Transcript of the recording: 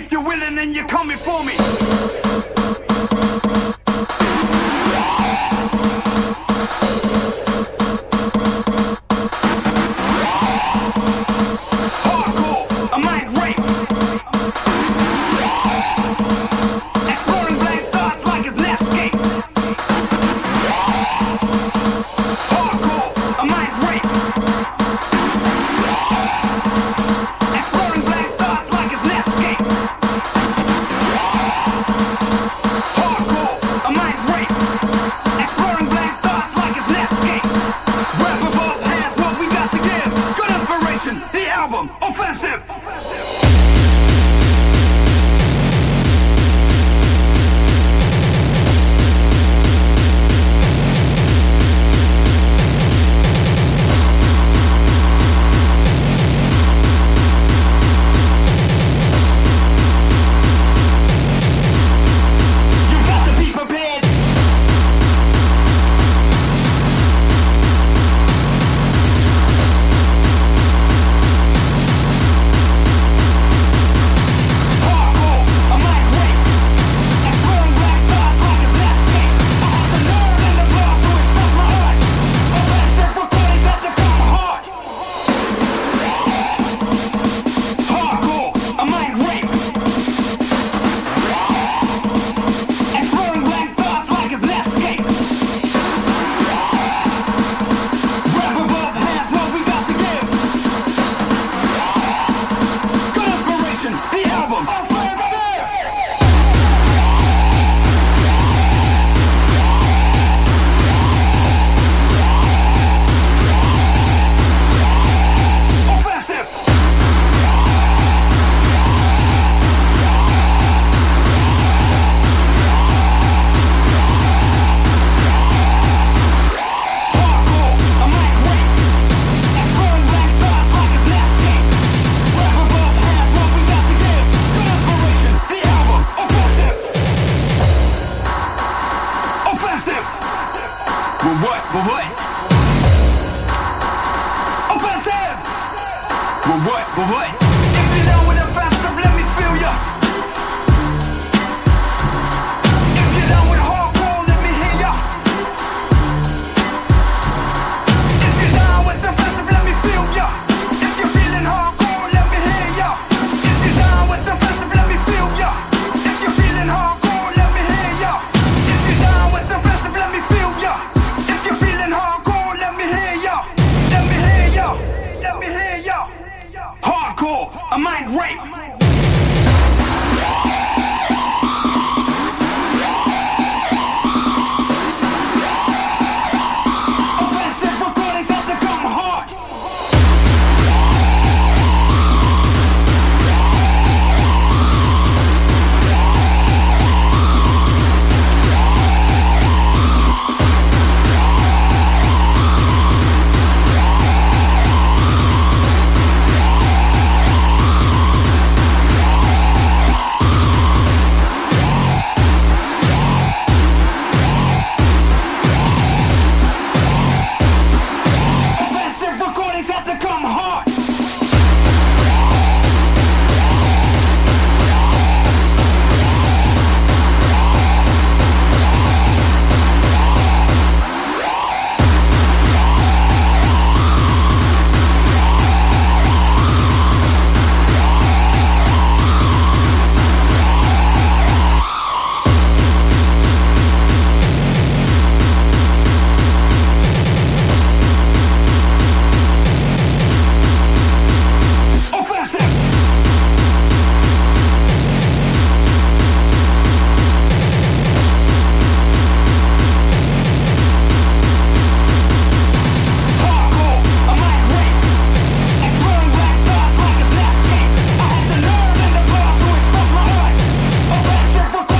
if you're willing and you're coming for me. Hardcore, I might rape. Exploring blank thoughts like it's Netscape. Hardcore, I might rape. Exploring blank thoughts like it's Netscape. Hardcore, I might rape. Exploring blank thoughts like it's Netscape. Grab with both hands what we got to give. Good inspiration, the album, offensive. You've got to be prepared. Hardcore, I might rape. Exploring black thoughts like it's Netscape. I have the nerve and the blood to express my heart. Offensive recordings at the come hard. Hardcore, I might rape. Exploring blank thoughts like it's Netscape. Grab with both hands what we got to give. Good inspiration, the album, offensive. Offensive. Hardcore, I might rape. Exploring blank thoughts like it's Netscape. Grab with both hands what we got to give. Good inspiration, the album, offensive. Offensive. Well, what? Well, what? Offensive. Well, what? Well, what?